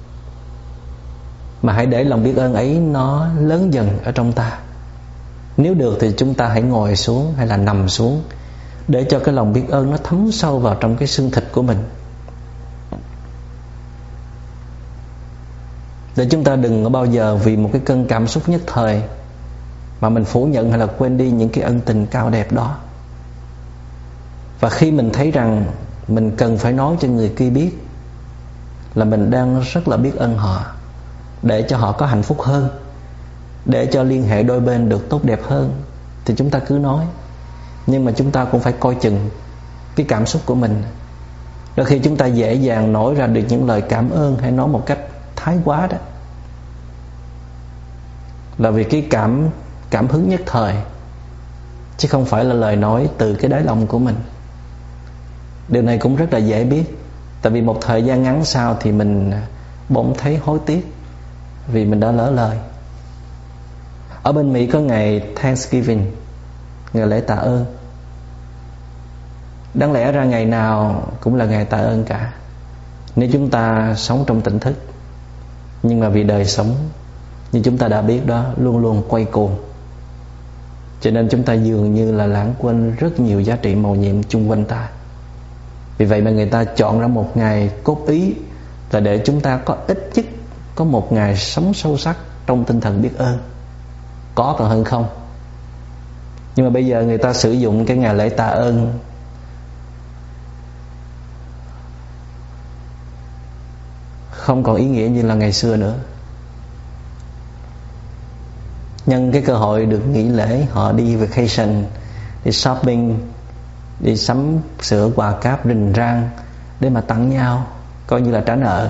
mà hãy để lòng biết ơn ấy nó lớn dần ở trong ta. Nếu được thì chúng ta hãy ngồi xuống hay là nằm xuống, để cho cái lòng biết ơn nó thấm sâu vào trong cái xương thịt của mình, để chúng ta đừng có bao giờ vì một cái cơn cảm xúc nhất thời mà mình phủ nhận hay là quên đi những cái ân tình cao đẹp đó. Và khi mình thấy rằng mình cần phải nói cho người kia biết là mình đang rất là biết ơn họ, để cho họ có hạnh phúc hơn, để cho liên hệ đôi bên được tốt đẹp hơn, thì chúng ta cứ nói. Nhưng mà chúng ta cũng phải coi chừng cái cảm xúc của mình. Đôi khi chúng ta dễ dàng nói ra được những lời cảm ơn hay nói một cách thái quá đó, là vì cái cảm cảm hứng nhất thời, chứ không phải là lời nói từ cái đáy lòng của mình. Điều này cũng rất là dễ biết, tại vì một thời gian ngắn sau thì mình bỗng thấy hối tiếc vì mình đã lỡ lời. Ở bên Mỹ có ngày Thanksgiving, ngày lễ tạ ơn. Đáng lẽ ra ngày nào cũng là ngày tạ ơn cả, nếu chúng ta sống trong tỉnh thức. Nhưng mà vì đời sống như chúng ta đã biết đó, luôn luôn quay cuồng, cho nên chúng ta dường như là lãng quên rất nhiều giá trị mầu nhiệm chung quanh ta. Vì vậy mà người ta chọn ra một ngày cốt ý là để chúng ta có ít nhất có một ngày sống sâu sắc trong tinh thần biết ơn. Có còn hơn không. Nhưng mà bây giờ người ta sử dụng cái ngày lễ tạ ơn không còn ý nghĩa như là ngày xưa nữa. Nhân cái cơ hội được nghỉ lễ, họ đi vacation, đi shopping, đi sắm sửa quà cáp rình rang để mà tặng nhau, coi như là trả nợ.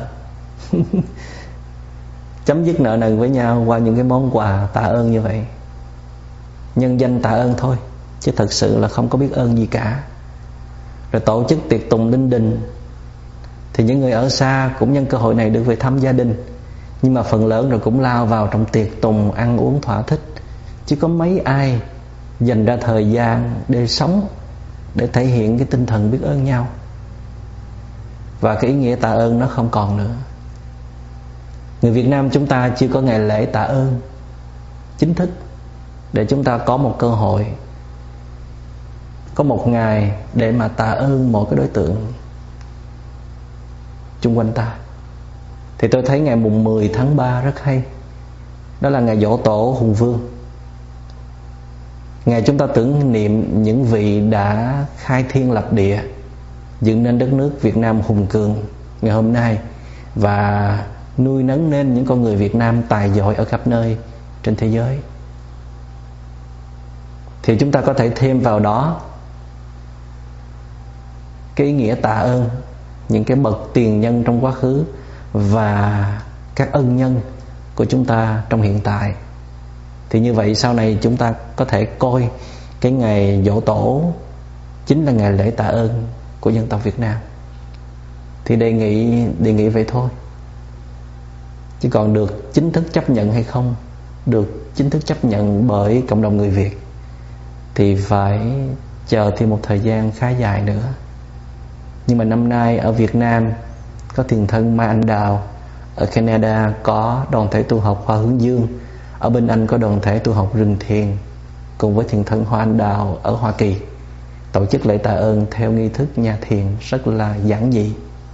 Chấm dứt nợ nần với nhau qua những cái món quà tạ ơn như vậy, nhân danh tạ ơn thôi, chứ thật sự là không có biết ơn gì cả. rồi tổ chức tiệc tùng linh đình, thì những người ở xa cũng nhân cơ hội này được về thăm gia đình. Nhưng mà phần lớn rồi cũng lao vào trong tiệc tùng, ăn uống thỏa thích, chứ có mấy ai dành ra thời gian để sống, để thể hiện cái tinh thần biết ơn nhau. Và cái ý nghĩa tạ ơn nó không còn nữa. Người Việt Nam chúng ta chưa có ngày lễ tạ ơn chính thức, để chúng ta có một cơ hội, có một ngày để mà tạ ơn một cái đối tượng chung quanh ta. Thì tôi thấy ngày mùng mười tháng ba rất hay. Đó là ngày giỗ tổ Hùng Vương, ngày chúng ta tưởng niệm những vị đã khai thiên lập địa, dựng nên đất nước Việt Nam hùng cường ngày hôm nay, và nuôi nấng nên những con người Việt Nam tài giỏi ở khắp nơi trên thế giới. Thì chúng ta có thể thêm vào đó cái ý nghĩa tạ ơn những cái bậc tiền nhân trong quá khứ và các ân nhân của chúng ta trong hiện tại. Thì như vậy sau này chúng ta có thể coi cái ngày giỗ tổ chính là ngày lễ tạ ơn của dân tộc Việt Nam. Thì đề nghị đề nghị vậy thôi. Chứ còn được chính thức chấp nhận hay không, được chính thức chấp nhận bởi cộng đồng người Việt, thì phải chờ thêm một thời gian khá dài nữa. Nhưng mà năm nay ở Việt Nam có thiền thân Mai Anh Đào, ở Canada có đoàn thể tu học Hoa Hướng Dương, ở bên Anh có đoàn thể tu học Rừng Thiền, cùng với thiền thân Hoa Anh Đào ở Hoa Kỳ tổ chức lễ tạ ơn theo nghi thức nhà thiền rất là giản dị.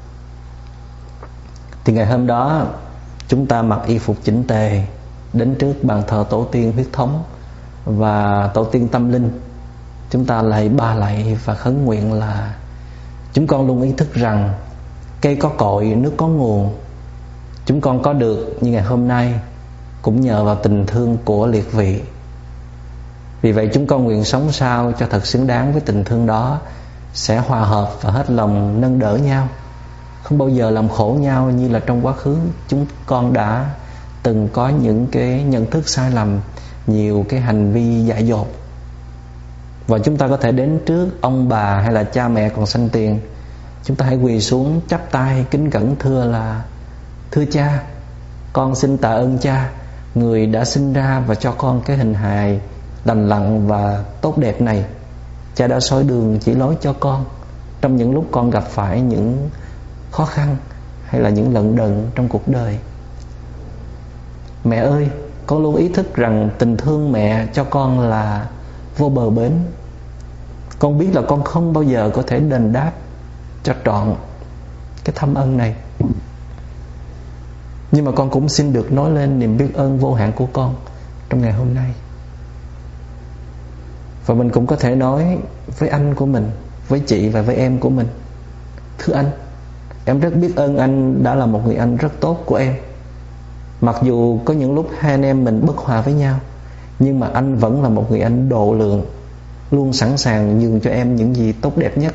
Thì ngày hôm đó chúng ta mặc y phục chỉnh tề, đến trước bàn thờ tổ tiên huyết thống và tổ tiên tâm linh. Chúng ta lạy ba lạy và khấn nguyện là: chúng con luôn ý thức rằng cây có cội, nước có nguồn. Chúng con có được như ngày hôm nay cũng nhờ vào tình thương của liệt vị. Vì vậy chúng con nguyện sống sao cho thật xứng đáng với tình thương đó, sẽ hòa hợp và hết lòng nâng đỡ nhau, không bao giờ làm khổ nhau như là trong quá khứ chúng con đã từng có những cái nhận thức sai lầm, nhiều cái hành vi dại dột. Và chúng ta có thể đến trước ông bà hay là cha mẹ còn sanh tiền, chúng ta hãy quỳ xuống chắp tay kính cẩn thưa là: thưa cha, con xin tạ ơn cha, người đã sinh ra và cho con cái hình hài lành lặn và tốt đẹp này. Cha đã soi đường chỉ lối cho con trong những lúc con gặp phải những khó khăn hay là những lận đận trong cuộc đời. Mẹ ơi, con luôn ý thức rằng tình thương mẹ cho con là vô bờ bến. Con biết là con không bao giờ có thể đền đáp cho trọn cái thâm ân này, nhưng mà con cũng xin được nói lên niềm biết ơn vô hạn của con trong ngày hôm nay. Và mình cũng có thể nói với anh của mình, với chị và với em của mình: thưa anh, em rất biết ơn anh đã là một người anh rất tốt của em. Mặc dù có những lúc hai anh em mình bất hòa với nhau, nhưng mà anh vẫn là một người anh độ lượng, luôn sẵn sàng nhường cho em những gì tốt đẹp nhất.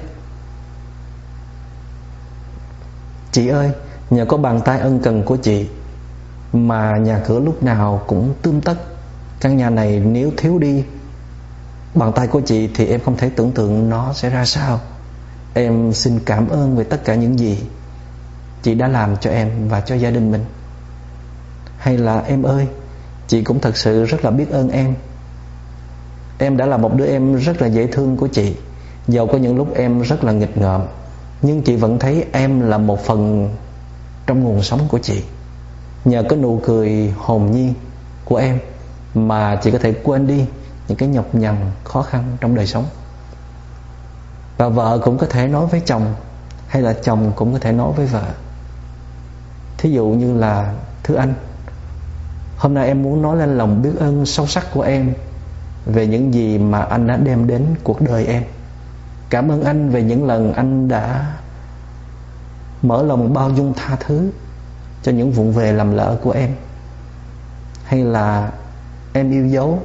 Chị ơi, nhờ có bàn tay ân cần của chị mà nhà cửa lúc nào cũng tươm tất. Căn nhà này nếu thiếu đi bàn tay của chị thì em không thể tưởng tượng nó sẽ ra sao. Em xin cảm ơn về tất cả những gì chị đã làm cho em và cho gia đình mình. Hay là em ơi, chị cũng thật sự rất là biết ơn em. Em đã là một đứa em rất là dễ thương của chị. Dầu có những lúc em rất là nghịch ngợm, nhưng chị vẫn thấy em là một phần trong nguồn sống của chị. Nhờ cái nụ cười hồn nhiên của em mà chị có thể quên đi những cái nhọc nhằn khó khăn trong đời sống. Và vợ cũng có thể nói với chồng, hay là chồng cũng có thể nói với vợ. Thí dụ như là: thưa anh, hôm nay em muốn nói lên lòng biết ơn sâu sắc của em về những gì mà anh đã đem đến cuộc đời em. Cảm ơn anh về những lần anh đã mở lòng bao dung tha thứ cho những vụng về lầm lỡ của em. Hay là: em yêu dấu.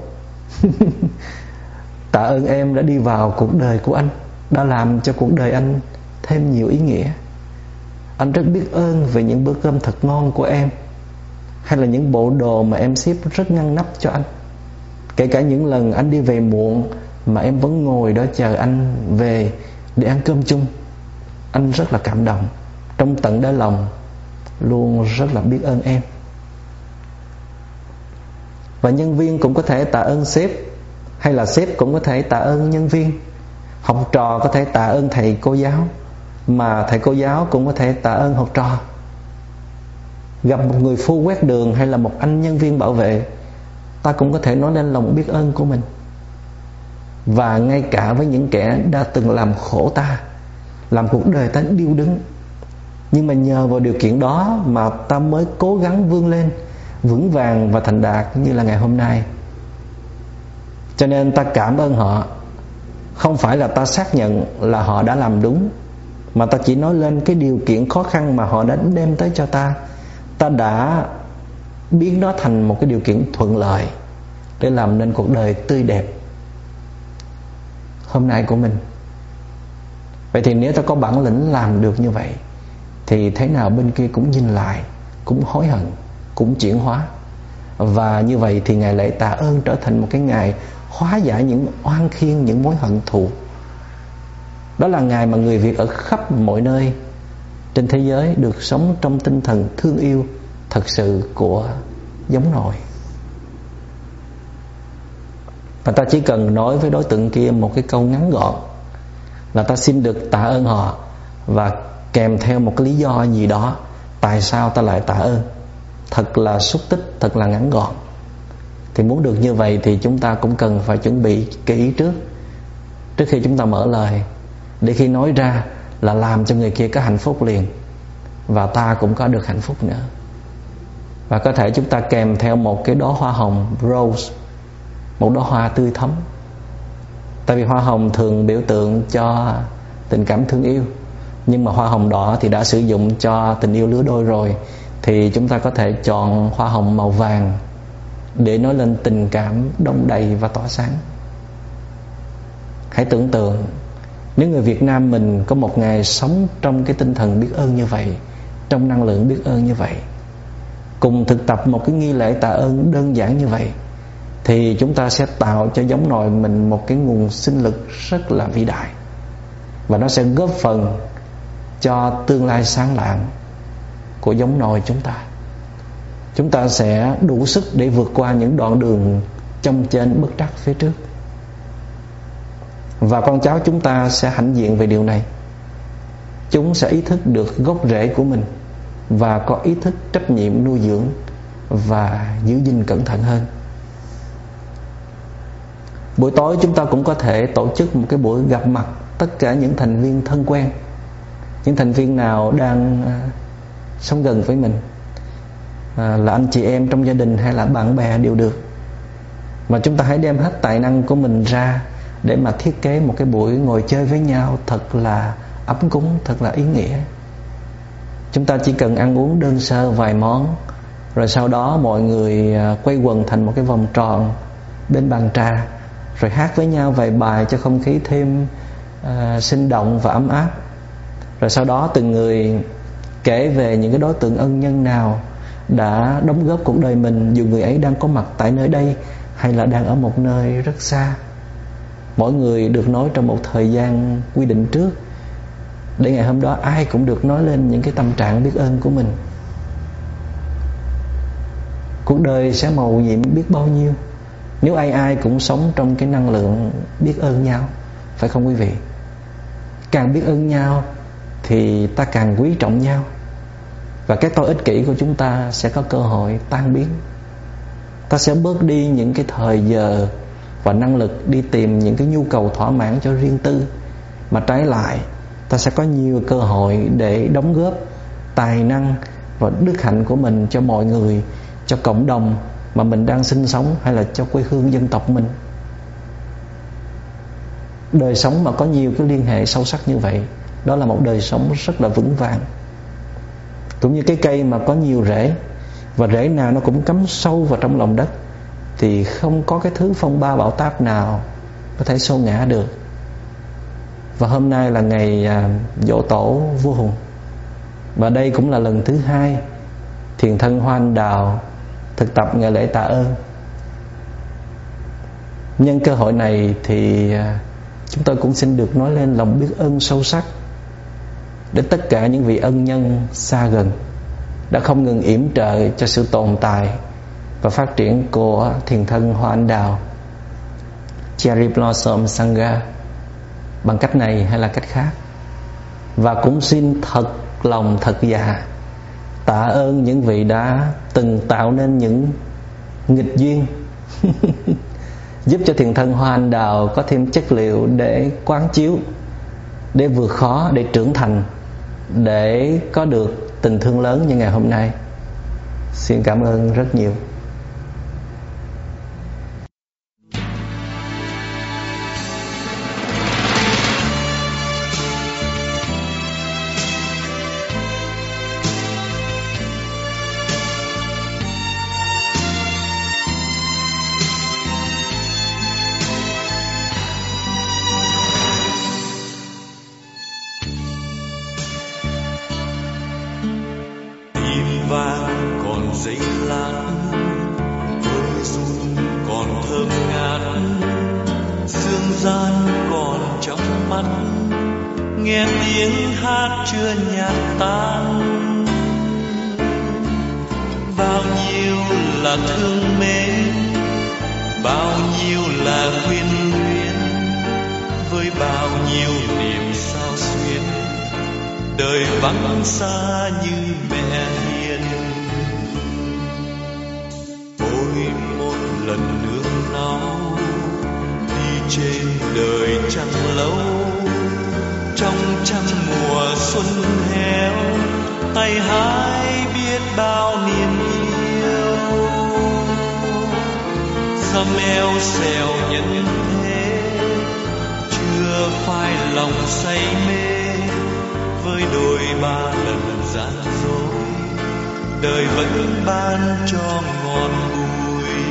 Tạ ơn em đã đi vào cuộc đời của anh, đã làm cho cuộc đời anh thêm nhiều ý nghĩa. Anh rất biết ơn về những bữa cơm thật ngon của em, hay là những bộ đồ mà em ship rất ngăn nắp cho anh. Kể cả những lần anh đi về muộn mà em vẫn ngồi đó chờ anh về để ăn cơm chung. Anh rất là cảm động, trong tận đáy lòng luôn rất là biết ơn em. Và nhân viên cũng có thể tạ ơn sếp, hay là sếp cũng có thể tạ ơn nhân viên. Học trò có thể tạ ơn thầy cô giáo, mà thầy cô giáo cũng có thể tạ ơn học trò. Gặp một người phu quét đường hay là một anh nhân viên bảo vệ, ta cũng có thể nói lên lòng biết ơn của mình. Và ngay cả với những kẻ đã từng làm khổ ta, làm cuộc đời ta điêu đứng, nhưng mà nhờ vào điều kiện đó mà ta mới cố gắng vươn lên, vững vàng và thành đạt như là ngày hôm nay. Cho nên ta cảm ơn họ. Không phải là ta xác nhận là họ đã làm đúng, mà ta chỉ nói lên cái điều kiện khó khăn mà họ đã đem tới cho ta. Ta đã biến nó thành một cái điều kiện thuận lợi để làm nên cuộc đời tươi đẹp hôm nay của mình. Vậy thì nếu ta có bản lĩnh làm được như vậy, thì thế nào bên kia cũng nhìn lại, cũng hối hận, cũng chuyển hóa. Và như vậy thì ngày lễ tạ ơn trở thành một cái ngày hóa giải những oan khiên, những mối hận thù. Đó là ngày mà người Việt ở khắp mọi nơi trên thế giới được sống trong tinh thần thương yêu thật sự của giống nòi. Và ta chỉ cần nói với đối tượng kia một cái câu ngắn gọn là ta xin được tạ ơn họ, và kèm theo một cái lý do gì đó tại sao ta lại tạ ơn, thật là xúc tích, thật là ngắn gọn. Thì muốn được như vậy thì chúng ta cũng cần phải chuẩn bị kỹ trước, trước khi chúng ta mở lời, để khi nói ra là làm cho người kia có hạnh phúc liền, và ta cũng có được hạnh phúc nữa. Và có thể chúng ta kèm theo một cái đóa hoa hồng rose, một đóa hoa tươi thắm. Tại vì hoa hồng thường biểu tượng cho tình cảm thương yêu, nhưng mà hoa hồng đỏ thì đã sử dụng cho tình yêu lứa đôi rồi, thì chúng ta có thể chọn hoa hồng màu vàng để nói lên tình cảm đong đầy và tỏa sáng. Hãy tưởng tượng nếu người Việt Nam mình có một ngày sống trong cái tinh thần biết ơn như vậy, trong năng lượng biết ơn như vậy, cùng thực tập một cái nghi lễ tạ ơn đơn giản như vậy, thì chúng ta sẽ tạo cho giống nòi mình một cái nguồn sinh lực rất là vĩ đại. Và nó sẽ góp phần cho tương lai sáng lạng của giống nòi chúng ta. Chúng ta sẽ đủ sức để vượt qua những đoạn đường chông chênh bất trắc phía trước. Và con cháu chúng ta sẽ hãnh diện về điều này. Chúng sẽ ý thức được gốc rễ của mình, và có ý thức trách nhiệm nuôi dưỡng và giữ gìn cẩn thận hơn. Buổi tối chúng ta cũng có thể tổ chức một cái buổi gặp mặt tất cả những thành viên thân quen, những thành viên nào đang à, sống gần với mình, à, là anh chị em trong gia đình hay là bạn bè đều được. Mà chúng ta hãy đem hết tài năng của mình ra để mà thiết kế một cái buổi ngồi chơi với nhau thật là ấm cúng, thật là ý nghĩa. Chúng ta chỉ cần ăn uống đơn sơ vài món, rồi sau đó mọi người quay quần thành một cái vòng tròn bên bàn trà, rồi hát với nhau vài bài cho không khí thêm uh, sinh động và ấm áp. Rồi sau đó từng người kể về những cái đối tượng ân nhân nào đã đóng góp cuộc đời mình, dù người ấy đang có mặt tại nơi đây hay là đang ở một nơi rất xa. Mỗi người được nói trong một thời gian quy định trước, để ngày hôm đó ai cũng được nói lên những cái tâm trạng biết ơn của mình. Cuộc đời sẽ màu nhiệm biết bao nhiêu nếu ai ai cũng sống trong cái năng lượng biết ơn nhau, phải không quý vị? Càng biết ơn nhau thì ta càng quý trọng nhau, và cái tôi ích kỷ của chúng ta sẽ có cơ hội tan biến. Ta sẽ bớt đi những cái thời giờ và năng lực đi tìm những cái nhu cầu thỏa mãn cho riêng tư, mà trái lại ta sẽ có nhiều cơ hội để đóng góp tài năng và đức hạnh của mình cho mọi người, cho cộng đồng mà mình đang sinh sống, hay là cho quê hương dân tộc mình. Đời sống mà có nhiều cái liên hệ sâu sắc như vậy, đó là một đời sống rất là vững vàng. Cũng như cái cây mà có nhiều rễ, và rễ nào nó cũng cắm sâu vào trong lòng đất, thì không có cái thứ phong ba bão táp nào có thể xô ngã được. Và hôm nay là ngày à, giỗ tổ vua Hùng, và đây cũng là lần thứ hai thiền thân Hoa Anh Đào thực tập ngày lễ tạ ơn. Nhân cơ hội này thì à, chúng tôi cũng xin được nói lên lòng biết ơn sâu sắc đến tất cả những vị ân nhân xa gần đã không ngừng yểm trợ cho sự tồn tại và phát triển của thiền thân Hoa Anh Đào Cherry Blossom Sangha bằng cách này hay là cách khác. Và cũng xin thật lòng thật dạ tạ ơn những vị đã từng tạo nên những nghịch duyên giúp cho thiền thân Hoa Anh Đào có thêm chất liệu để quán chiếu, để vượt khó, để trưởng thành, để có được tình thương lớn như ngày hôm nay. Xin cảm ơn rất nhiều. Vàng còn giấy lát, hơi run còn thơm ngát, sương gian còn trong mắt, nghe tiếng hát chưa nhạt tan. Bao nhiêu là thương mến, bao nhiêu là quyến luyến, với bao nhiêu niềm sao xuyến, đời vắng xa như mẹ hiền. Ôi một lần nương náu đi trên đời chẳng lâu, trong trăng mùa xuân héo, tay hái biết bao niềm yêu. Dăm eo xèo nhân thế, chưa phai lòng say mê, với đôi ba lần gian dối, đời vẫn ban cho ngon bùi.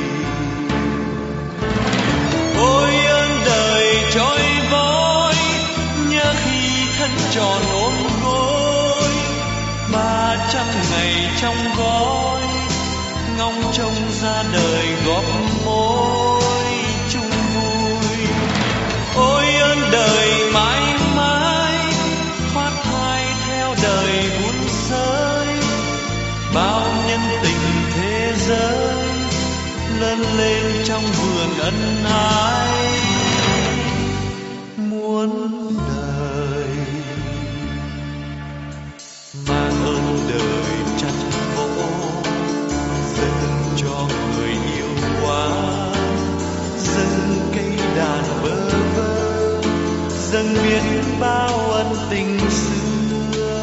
Ôi ơn đời trôi vội, nhớ khi thân tròn ôm gối, ba trăm ngày trong gói, ngóng trông ra đời góp mối chung vui. Ôi ơn đời mãi mãi, thoát thai theo đời buôn sới, bao nhân tình thế giới lớn lên trong vườn ân ái muôn đời. Mang ơn đời chăn vỗ, dâng cho người yêu quá, dâng cây đàn bơ vơ, dâng biết bao ân tình xưa.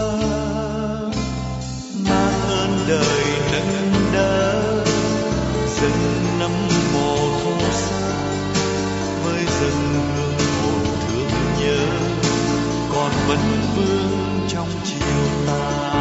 Mang ơn đời nâng đỡ, dâng nấm mồ thô sơ, với dâng hương hồn thương nhớ, còn vẫn vương trong chiều tà.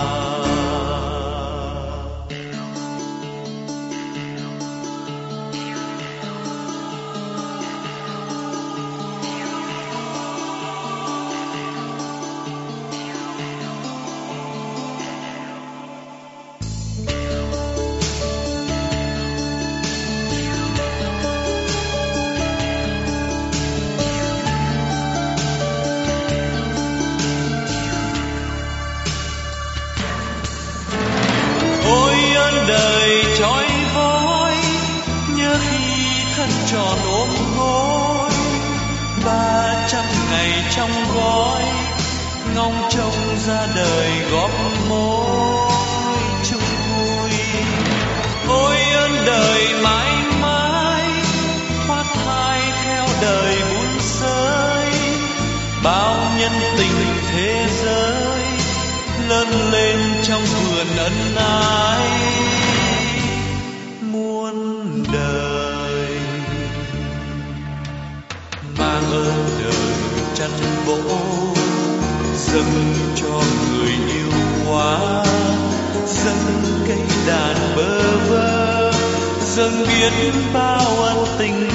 Đời trói vói, nhớ khi thân tròn ôm gối, ba trăm ngày trong gói, ngóng trông ra đời góp mối chung vui. Ôi ơn đời mãi mãi, thoát thai theo đời buôn sới, bao nhân tình thế giới lớn lên trong vườn ân ái muôn đời. Mang ơn đời chăn bỗ, dâng cho người yêu quá, dâng cây đàn bơ vơ, dâng biết bao ân tình